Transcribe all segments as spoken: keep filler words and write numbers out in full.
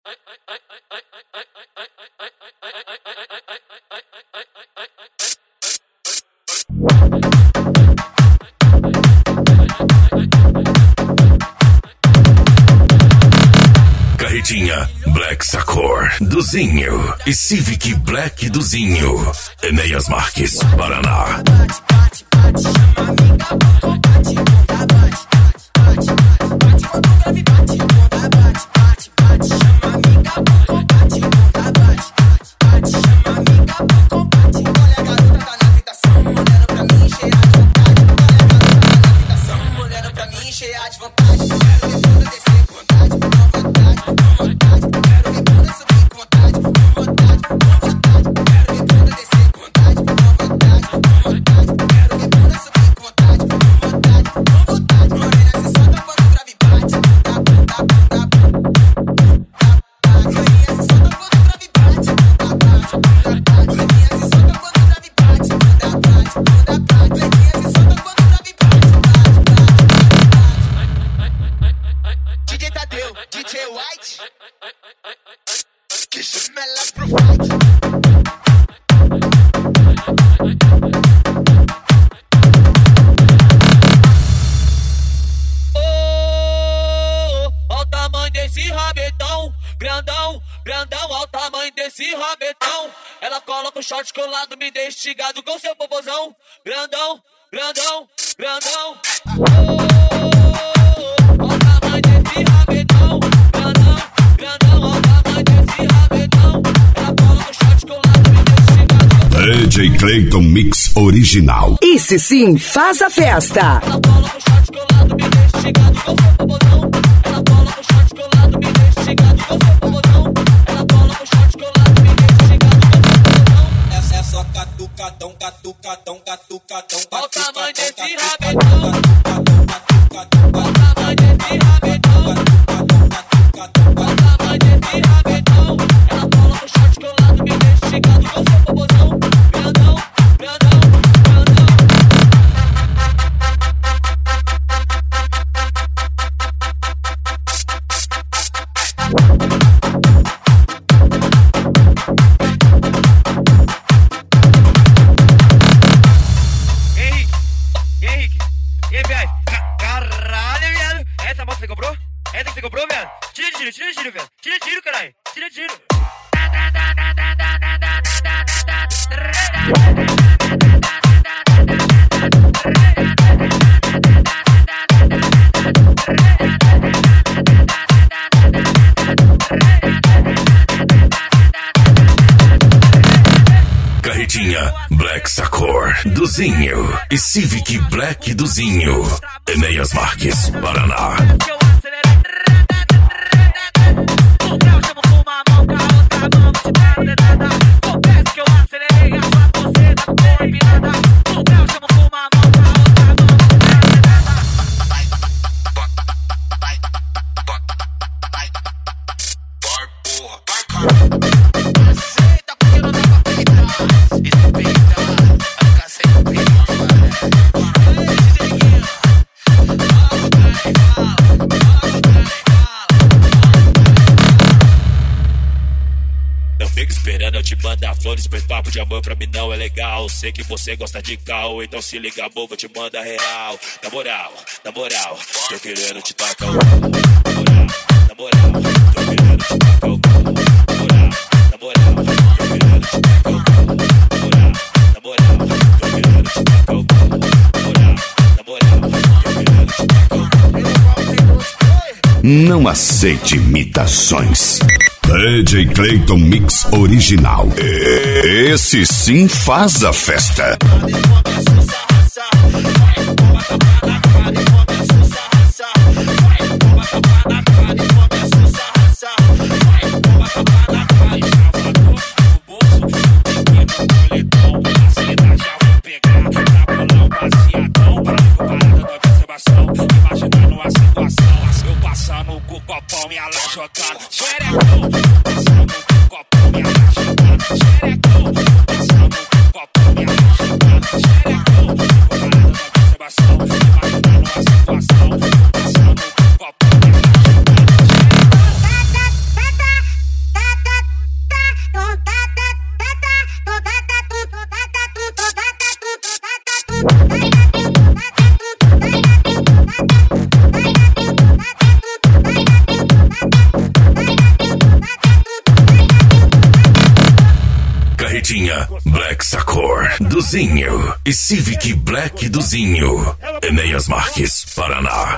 Carretinha Black Sacor do Zinho e Civic Black do Zinho. Enéas Marques, Paraná. Short colado, me deixa instigado com seu popozão. Grandão, grandão, grandão. Oh, ó o tamanho desse rabetão. Grandão, grandão, ó o tamanho desse rabetão. Ela coloca o short colado, me deixa instigado. D J Clayton Mix Original. Esse sim faz a festa. Ela coloca o short colado, me deixa instigado com seu popozão. Ela coloca o short colado, me deixa instigado com seu popozão. Ela coloca o short colado, me deixa instigado com seu popozão. É só catucadão, catucadão, catucadão, catucadão. Olha o tamanho desse rabetão. Olha o tamanho desse rabetão. Olha o tamanho desse rabetão. Ela coloca o short colado, me deixa instigado com seu popozão. Grandão, grandão, grandão. Tira tiro, velho. Tira tiro, caralho. Tira tiro. Carretinha Black Sacor do Zinho e Civic Black do Zinho. Enéas Marques, Paraná. Eu te mandar flores, pois papo de amor pra mim não é legal. Sei que você gosta de cal, então se liga, amor, vou te mandar real. Na moral, na moral, tô querendo te tacar o na moral, tô querendo te tacar o na moral, tô querendo te tacar o na moral, tô querendo te tacar o na moral, tô querendo te tacar o. Não aceite imitações. D J Clayton Mix Original. Esse sim faz a festa. Imaginando a situação, eu passando com o copão e ela jogando xerecão, passando com o copão e ela jogando xerecão, passando com o copão e ela jogando xerecão, comparado com a observação, imaginando a situação, passando com o copão e ela jogando xerecão. Caixinha Black Sacor do Zinho e Civic Black do Zinho. Enéas Marques, Paraná.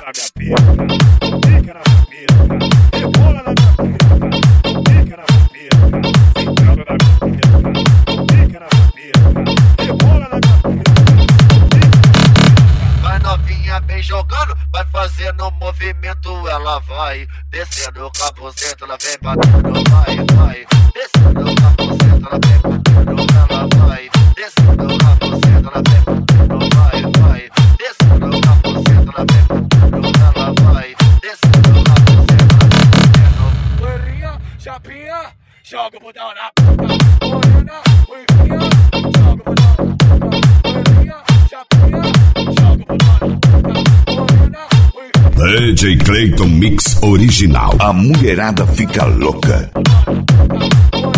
Vai novinha bem jogando, vai fazendo movimento, ela vai descendo o capuzento, ela vem batendo, vai, vai. Descendo o capuzento, ela vem batendo, ela vai. Descendo o capuzento, ela vem batendo, vai, vai. Descendo o capuzento, ela vem batendo, ela vai. Descendo o capuzento, ela vem batendo. Loirinha, chapinha, joga o botão na puta. Morena, loirinha, joga o botão na puta. Loirinha, chapinha, joga o botão na puta. Morena, loirinha. D J Clayton Mix Original. A mulherada fica louca. Morena,